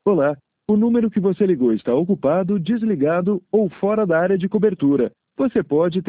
Olá, o número que você ligou está ocupado, desligado ou fora da área de cobertura. Você pode